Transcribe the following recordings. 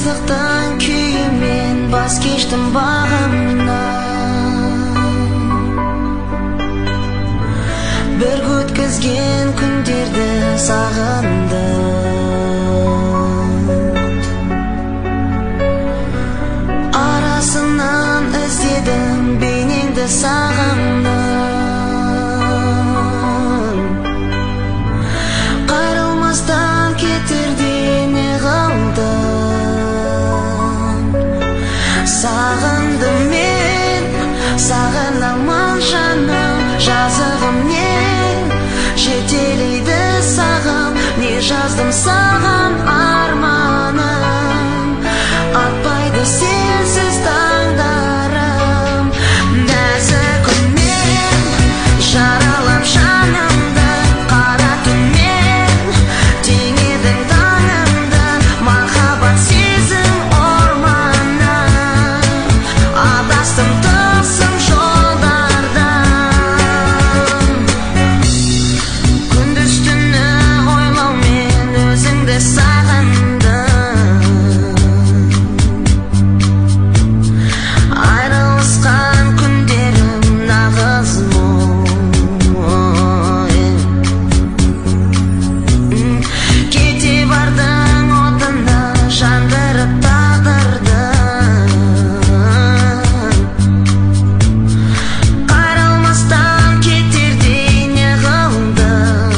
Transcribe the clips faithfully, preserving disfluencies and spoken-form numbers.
Жалғыздықтан күйіммен бас кештім бағымнан. Бір өткізген күндерді сағындым. Арасынан іздедім бейнеңді сағымнан. Қайрылмастан кетерде не қалды? Сағындым мен, сағынамын жаным, жазығым не жетелейді сағым, не жаздым саған арманым, атпайды сенсіз таңдарым. Нәзік үнмен жаралап жанымды, қара түнмен теңедің таңымды, махаббат сезім орманын, адастым тылсым жолдардан. Күндіз түні ойлаумен өзіңді сағындым. Айрылысқан күндерім нағыз мұң. Кете бардың отына жандырып тағдырды. Қайрылмастан кетердей не қылды?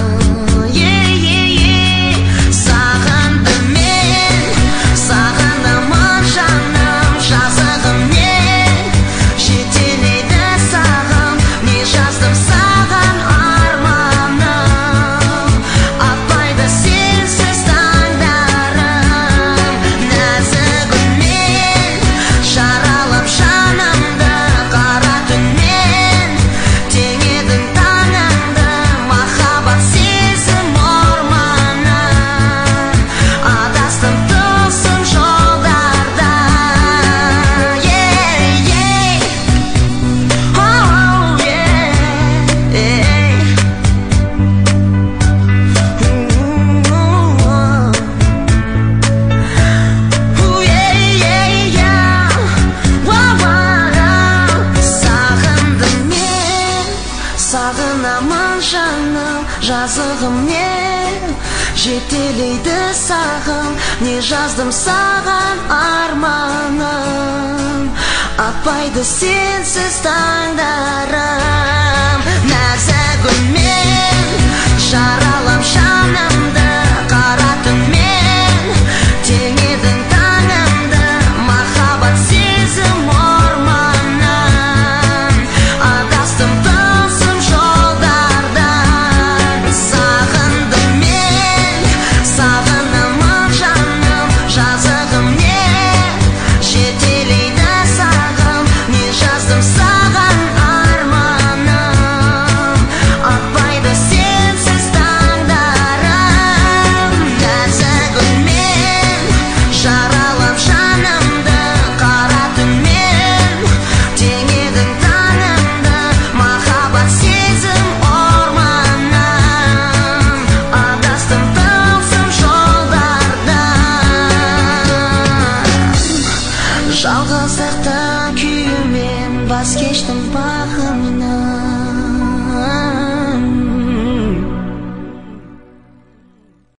Сағындым мен, сағынамын жаным, жазығым не жетелейді сағым, не жаздым саған арманым, атпайды сенсіз таңдарым. Нәзік үнмен жаралап жанымды, қара түнмен теңедің таңымды, махаббат сезім орманын, адастым тылсым жолдарда. Сағындым мен, сағынамын жаным, жазығым не жетелейді сағым, не жаздым саған арманым, атпайды сенсіз таңдарым. Нәзік үнмен жаралап жанымды, қара түнмен теңедің таңымды, махаббат сезім орманын, адастым тылсым жолдардан. Сағындым мен, сағынамын жаным, жазығым не жетелейді сағым, не жаздым саған арманым, атпайды сенсіз таңдарым. Нәзік үнмен жаралап жанымды, қара түнмен теңедің таңымды, махаббат сезім орманын, адастым тылсым жолдардан. Жалғыздықтан күйіммен бас кештім бағымнан.